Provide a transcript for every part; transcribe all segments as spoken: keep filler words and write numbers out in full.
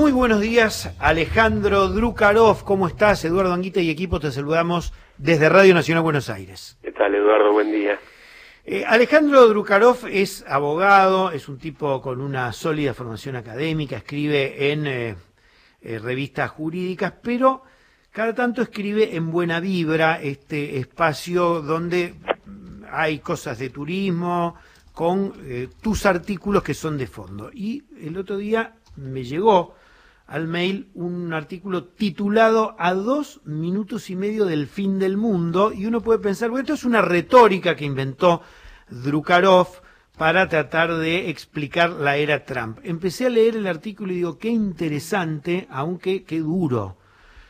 Muy buenos días, Alejandro Drukarov. ¿Cómo estás? Eduardo Anguita y equipo te saludamos desde Radio Nacional Buenos Aires. ¿Qué tal, Eduardo? Buen día. Eh, Alejandro Drukarov es abogado, es un tipo con una sólida formación académica, escribe en eh, eh, revistas jurídicas, pero cada tanto escribe en Buena Vibra, este espacio donde hay cosas de turismo, con eh, tus artículos que son de fondo. Y el otro día me llegó al mail un artículo titulado A dos minutos y medio del fin del mundo, y uno puede pensar, bueno, esto es una retórica que inventó Drukarov para tratar de explicar la era Trump. Empecé a leer el artículo y digo, qué interesante, aunque qué duro.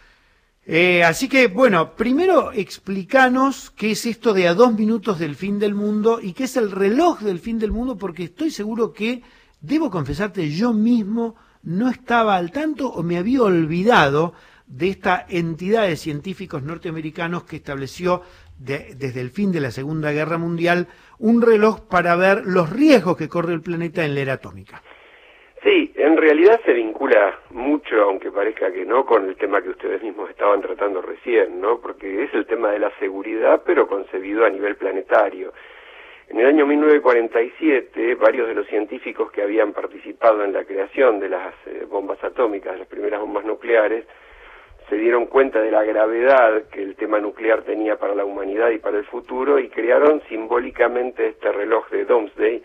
Eh, así que, bueno, primero explícanos qué es esto de a dos minutos del fin del mundo y qué es el reloj del fin del mundo, porque estoy seguro que, debo confesarte, yo mismo no estaba al tanto o me había olvidado de esta entidad de científicos norteamericanos que estableció de, desde el fin de la Segunda Guerra Mundial un reloj para ver los riesgos que corre el planeta en la era atómica. Sí, en realidad se vincula mucho, aunque parezca que no, con el tema que ustedes mismos estaban tratando recién, ¿no? Porque es el tema de la seguridad, pero concebido a nivel planetario. En el año mil novecientos cuarenta y siete, varios de los científicos que habían participado en la creación de las eh, bombas atómicas, las primeras bombas nucleares, se dieron cuenta de la gravedad que el tema nuclear tenía para la humanidad y para el futuro y crearon simbólicamente este reloj de Doomsday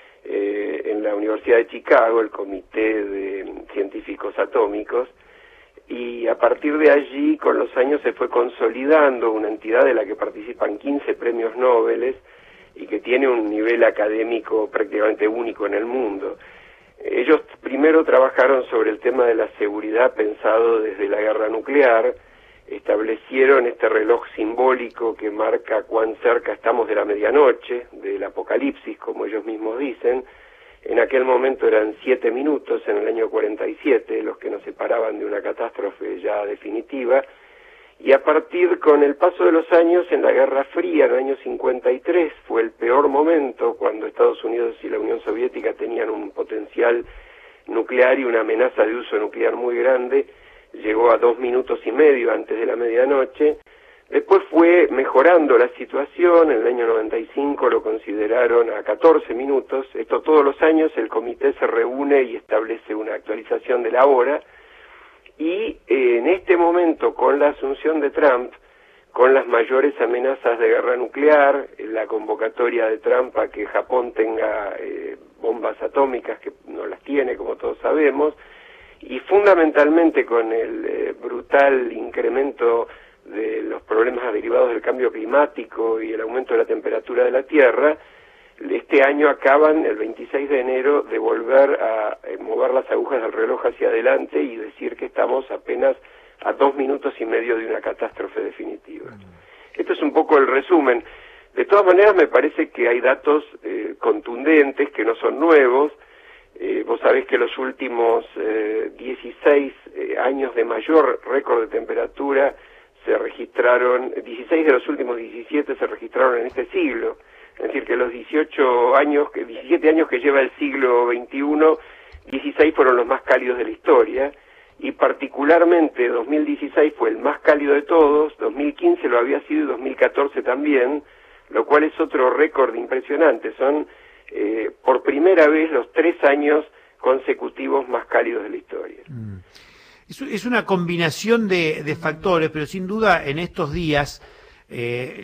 eh, en la Universidad de Chicago, el Comité de Científicos Atómicos, y a partir de allí, con los años, se fue consolidando una entidad de la que participan quince premios Nobel y que tiene un nivel académico prácticamente único en el mundo. Ellos primero trabajaron sobre el tema de la seguridad pensado desde la guerra nuclear, establecieron este reloj simbólico que marca cuán cerca estamos de la medianoche, del apocalipsis, como ellos mismos dicen. En aquel momento eran siete minutos, en el año cuarenta y siete, los que nos separaban de una catástrofe ya definitiva. Y a partir, con el paso de los años, en la Guerra Fría, en el año cincuenta y tres, fue el peor momento, cuando Estados Unidos y la Unión Soviética tenían un potencial nuclear y una amenaza de uso nuclear muy grande, llegó a dos minutos y medio antes de la medianoche. Después fue mejorando la situación, en el año noventa y cinco lo consideraron a catorce minutos. Esto todos los años el comité se reúne y establece una actualización de la hora. Y eh, en este momento, con la asunción de Trump, con las mayores amenazas de guerra nuclear, la convocatoria de Trump a que Japón tenga eh, bombas atómicas, que no las tiene, como todos sabemos, y fundamentalmente con el eh, brutal incremento de los problemas derivados del cambio climático y el aumento de la temperatura de la Tierra, este año acaban, el veintiséis de enero, de volver a eh, mover las agujas del reloj hacia adelante y decir que estamos apenas a dos minutos y medio de una catástrofe definitiva. Esto es un poco el resumen. De todas maneras, me parece que hay datos eh, contundentes, que no son nuevos. Eh, vos sabés que los últimos eh, dieciséis eh, años de mayor récord de temperatura se registraron, dieciséis de los últimos diecisiete se registraron en este siglo. Es decir, que los dieciocho años, que diecisiete años que lleva el siglo veintiuno, dieciséis fueron los más cálidos de la historia, y particularmente dos mil dieciséis fue el más cálido de todos, dos mil quince lo había sido y dos mil catorce también, lo cual es otro récord impresionante. Son eh, por primera vez los tres años consecutivos más cálidos de la historia. Mm. Es, es una combinación de, de factores, pero sin duda en estos días eh,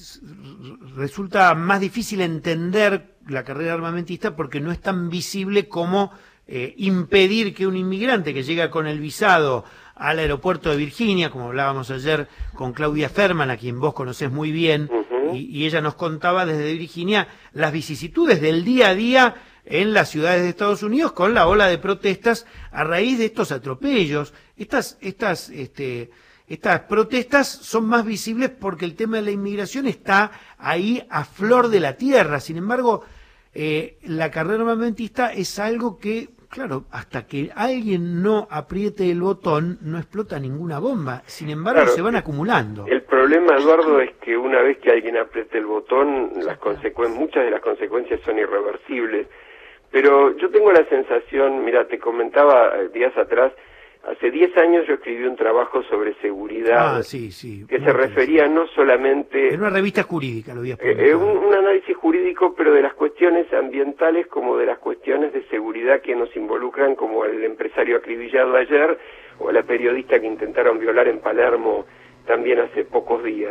resulta más difícil entender la carrera armamentista porque no es tan visible como eh, impedir que un inmigrante que llega con el visado al aeropuerto de Virginia, como hablábamos ayer con Claudia Ferman, a quien vos conocés muy bien, uh-huh. y, y ella nos contaba desde Virginia las vicisitudes del día a día en las ciudades de Estados Unidos con la ola de protestas a raíz de estos atropellos. Estas, estas, este, estas protestas son más visibles porque el tema de la inmigración está ahí a flor de la tierra. Sin embargo, eh, la carrera armamentista es algo que, claro, hasta que alguien no apriete el botón, no explota ninguna bomba. Sin embargo, claro, se van acumulando. El problema, Eduardo, es que una vez que alguien apriete el botón, las consecuencias, muchas de las consecuencias son irreversibles. Pero yo tengo la sensación, mira, te comentaba días atrás, hace diez años yo escribí un trabajo sobre seguridad ah, sí, sí, que se refería no solamente... En una revista jurídica lo había eh, un, un análisis jurídico, pero de las cuestiones ambientales como de las cuestiones de seguridad que nos involucran, como el empresario acribillado ayer o la periodista que intentaron violar en Palermo también hace pocos días.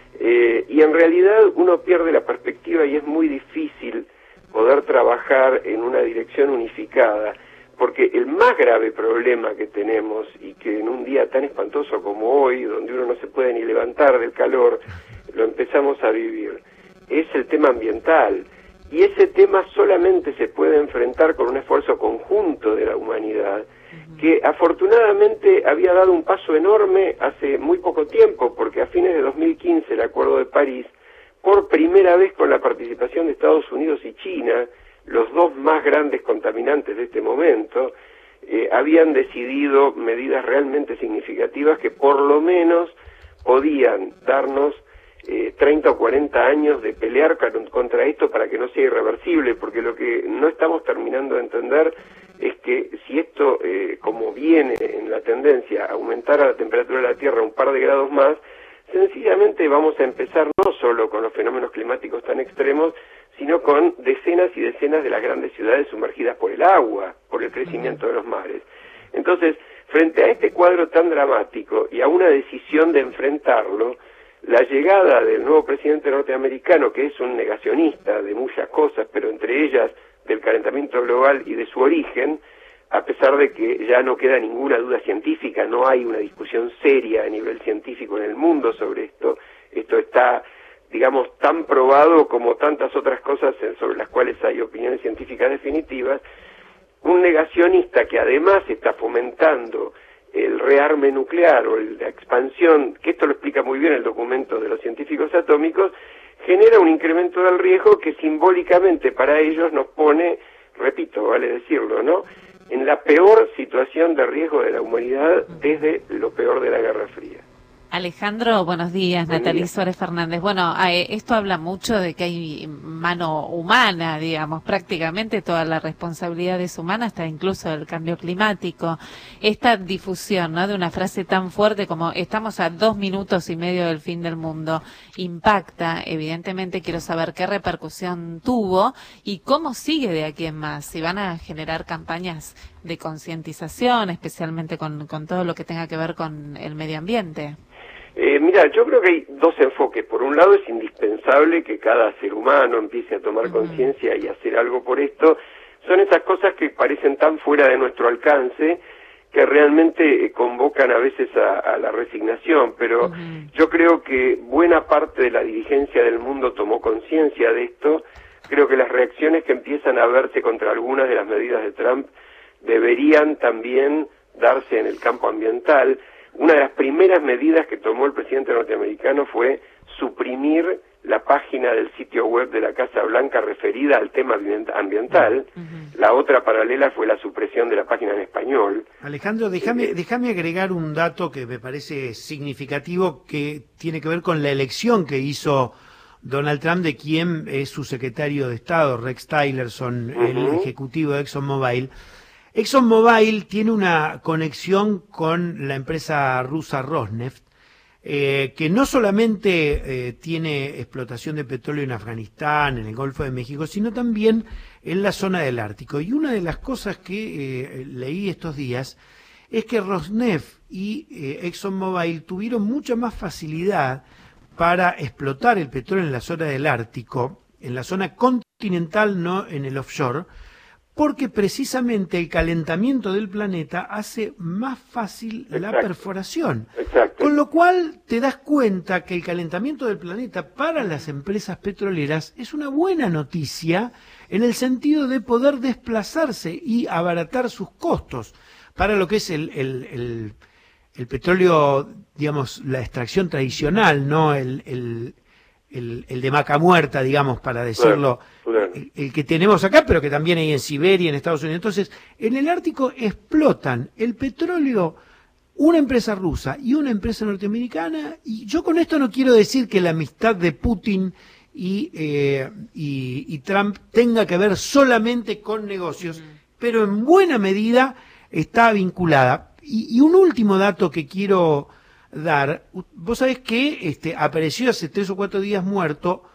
Eh, y en realidad uno pierde la perspectiva y es muy difícil poder trabajar en una dirección unificada, porque el más grave problema que tenemos, y que en un día tan espantoso como hoy, donde uno no se puede ni levantar del calor, lo empezamos a vivir, es el tema ambiental. Y ese tema solamente se puede enfrentar con un esfuerzo conjunto de la humanidad, que afortunadamente había dado un paso enorme hace muy poco tiempo, porque a fines de dos mil quince el Acuerdo de París, por primera vez con la participación de Estados Unidos y China, los dos más grandes contaminantes de este momento, eh, habían decidido medidas realmente significativas que por lo menos podían darnos eh, treinta o cuarenta años de pelear contra esto para que no sea irreversible, porque lo que no estamos terminando de entender es que si esto, eh, como viene en la tendencia, aumentara la temperatura de la Tierra un par de grados más, sencillamente vamos a empezar no solo con los fenómenos climáticos tan extremos, sino con decenas y decenas de las grandes ciudades sumergidas por el agua, por el crecimiento de los mares. Entonces, frente a este cuadro tan dramático y a una decisión de enfrentarlo, la llegada del nuevo presidente norteamericano, que es un negacionista de muchas cosas, pero entre ellas del calentamiento global y de su origen, a pesar de que ya no queda ninguna duda científica, no hay una discusión seria a nivel científico en el mundo sobre esto, esto está, digamos, tan probado como tantas otras cosas sobre las cuales hay opiniones científicas definitivas. Un negacionista que además está fomentando el rearme nuclear o la expansión, que esto lo explica muy bien el documento de los científicos atómicos, genera un incremento del riesgo que simbólicamente para ellos nos pone, repito, vale decirlo, ¿no?, en la peor situación de riesgo de la humanidad desde lo peor de la Guerra Fría. Alejandro, buenos días. Buen Natalie día. Suárez Fernández. Bueno, eh, esto habla mucho de que hay mano humana, digamos, prácticamente toda la responsabilidad es humana, hasta incluso del cambio climático. Esta difusión, ¿no?, de una frase tan fuerte como estamos a dos minutos y medio del fin del mundo, impacta. Evidentemente quiero saber qué repercusión tuvo y cómo sigue de aquí en más. Si van a generar campañas de concientización, especialmente con, con todo lo que tenga que ver con el medio ambiente. Eh, mira, yo creo que hay dos enfoques. Por un lado es indispensable que cada ser humano empiece a tomar uh-huh. conciencia y hacer algo por esto. Son esas cosas que parecen tan fuera de nuestro alcance que realmente eh, convocan a veces a, a la resignación, pero uh-huh. yo creo que buena parte de la dirigencia del mundo tomó conciencia de esto. Creo que las reacciones que empiezan a verse contra algunas de las medidas de Trump deberían también darse en el campo ambiental. Una de las primeras medidas que tomó el presidente norteamericano fue suprimir la página del sitio web de la Casa Blanca referida al tema ambiental. Uh-huh. La otra paralela fue la supresión de la página en español. Alejandro, déjame eh, déjame agregar un dato que me parece significativo, que tiene que ver con la elección que hizo Donald Trump de quien es su secretario de Estado, Rex Tillerson, uh-huh. el ejecutivo de ExxonMobil. ExxonMobil tiene una conexión con la empresa rusa Rosneft, eh, que no solamente eh, tiene explotación de petróleo en Afganistán, en el Golfo de México, sino también en la zona del Ártico. Y una de las cosas que eh, leí estos días es que Rosneft y eh, ExxonMobil tuvieron mucha más facilidad para explotar el petróleo en la zona del Ártico, en la zona continental, no en el offshore, porque precisamente el calentamiento del planeta hace más fácil Exacto. la perforación. Exacto. Con lo cual te das cuenta que el calentamiento del planeta para las empresas petroleras es una buena noticia en el sentido de poder desplazarse y abaratar sus costos para lo que es el, el, el, el petróleo, digamos, la extracción tradicional, no el... el El, el de vaca muerta, digamos, para decirlo, claro, claro. El, el que tenemos acá, pero que también hay en Siberia, en Estados Unidos. Entonces, en el Ártico explotan el petróleo una empresa rusa y una empresa norteamericana, y yo con esto no quiero decir que la amistad de Putin y, eh, y, y Trump tenga que ver solamente con negocios, mm. pero en buena medida está vinculada. Y, y un último dato que quiero dar, vos sabés que este, apareció hace tres o cuatro días muerto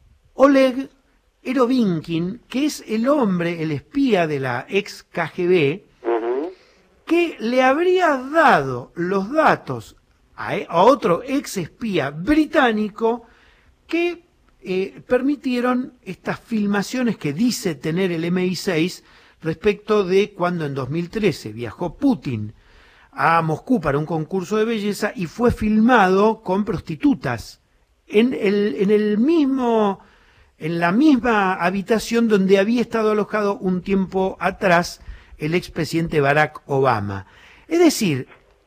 Oleg Erovinkin, que es el hombre, el espía de la ex K G B, uh-huh. que le habría dado los datos a, a otro ex espía británico que eh, permitieron estas filmaciones que dice tener el M I seis respecto de cuando en dos mil trece viajó Putin a Moscú para un concurso de belleza y fue filmado con prostitutas en el, en el mismo, en la misma habitación donde había estado alojado un tiempo atrás el expresidente Barack Obama. Es decir,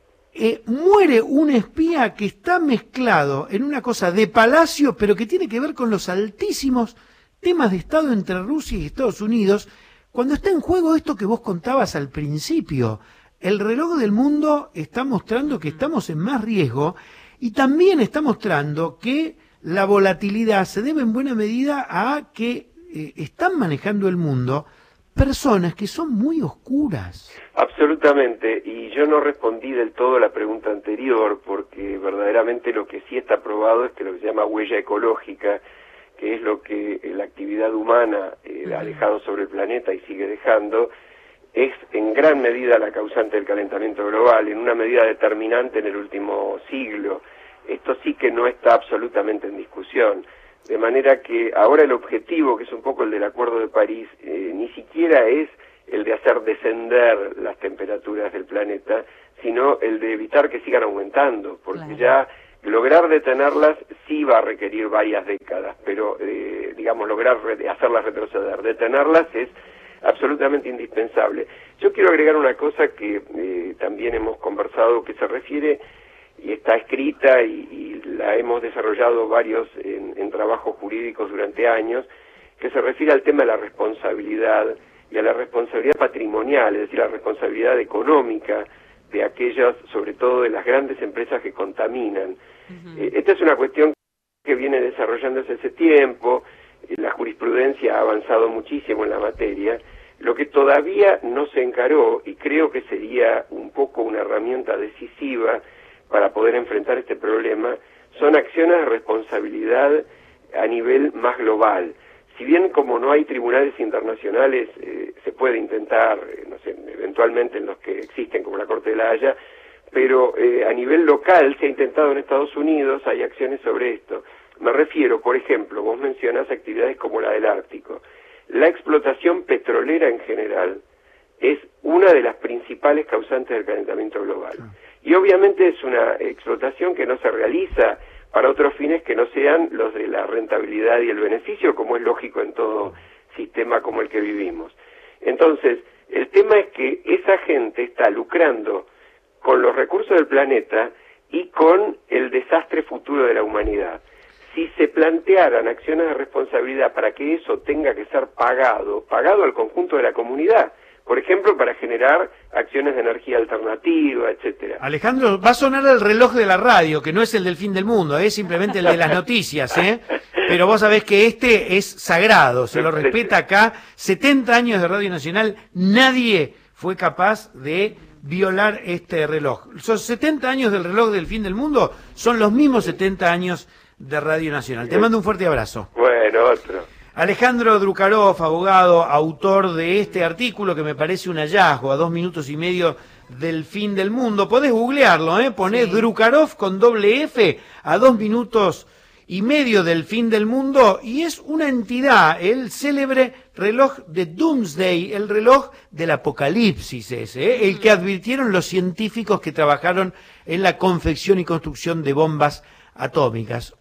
eh, muere un espía que está mezclado en una cosa de palacio, pero que tiene que ver con los altísimos temas de Estado entre Rusia y Estados Unidos, cuando está en juego esto que vos contabas al principio. El reloj del mundo está mostrando que estamos en más riesgo y también está mostrando que la volatilidad se debe en buena medida a que eh, están manejando el mundo personas que son muy oscuras. Absolutamente, y yo no respondí del todo a la pregunta anterior porque verdaderamente lo que sí está probado es que lo que se llama huella ecológica, que es lo que la actividad humana eh, ha dejado sobre el planeta y sigue dejando, es en gran medida la causante del calentamiento global, en una medida determinante en el último siglo. Esto sí que no está absolutamente en discusión. De manera que ahora el objetivo, que es un poco el del Acuerdo de París, eh, ni siquiera es el de hacer descender las temperaturas del planeta, sino el de evitar que sigan aumentando, porque claro. ya lograr detenerlas sí va a requerir varias décadas, pero eh, digamos lograr re- hacerlas retroceder, detenerlas es absolutamente indispensable. Yo quiero agregar una cosa que eh, también hemos conversado, que se refiere y está escrita y, y la hemos desarrollado varios en, en trabajos jurídicos durante años, que se refiere al tema de la responsabilidad y a la responsabilidad patrimonial, es decir, la responsabilidad económica de aquellas, sobre todo de las grandes empresas que contaminan. Uh-huh. Eh, esta es una cuestión que viene desarrollándose hace tiempo, eh, la jurisprudencia ha avanzado muchísimo en la materia. Lo que todavía no se encaró, y creo que sería un poco una herramienta decisiva para poder enfrentar este problema, son acciones de responsabilidad a nivel más global. Si bien como no hay tribunales internacionales, eh, se puede intentar, eh, no sé, eventualmente en los que existen como la Corte de la Haya, pero eh, a nivel local se ha intentado en Estados Unidos, hay acciones sobre esto. Me refiero, por ejemplo, vos mencionás actividades como la del Ártico. La explotación petrolera en general es una de las principales causantes del calentamiento global. Y obviamente es una explotación que no se realiza para otros fines que no sean los de la rentabilidad y el beneficio, como es lógico en todo sistema como el que vivimos. Entonces, el tema es que esa gente está lucrando con los recursos del planeta y con el desastre futuro de la humanidad. Si se plantearan acciones de responsabilidad para que eso tenga que ser pagado, pagado al conjunto de la comunidad, por ejemplo, para generar acciones de energía alternativa, etcétera. Alejandro, va a sonar el reloj de la radio, que no es el del fin del mundo, es simplemente el de las noticias, ¿eh? Pero vos sabés que este es sagrado, se lo respeta acá. setenta años de Radio Nacional, nadie fue capaz de violar este reloj. Esos setenta años del reloj del fin del mundo son los mismos setenta años de Radio Nacional. Te mando un fuerte abrazo. Bueno, otro. Alejandro Drukarov, abogado, autor de este artículo que me parece un hallazgo, a dos minutos y medio del fin del mundo. Podés googlearlo, ¿eh? Ponés sí. Drukarov con doble F, a dos minutos y medio del fin del mundo, y es una entidad, el célebre reloj de Doomsday, el reloj del apocalipsis ese, ¿eh? El que advirtieron los científicos que trabajaron en la confección y construcción de bombas atómicas.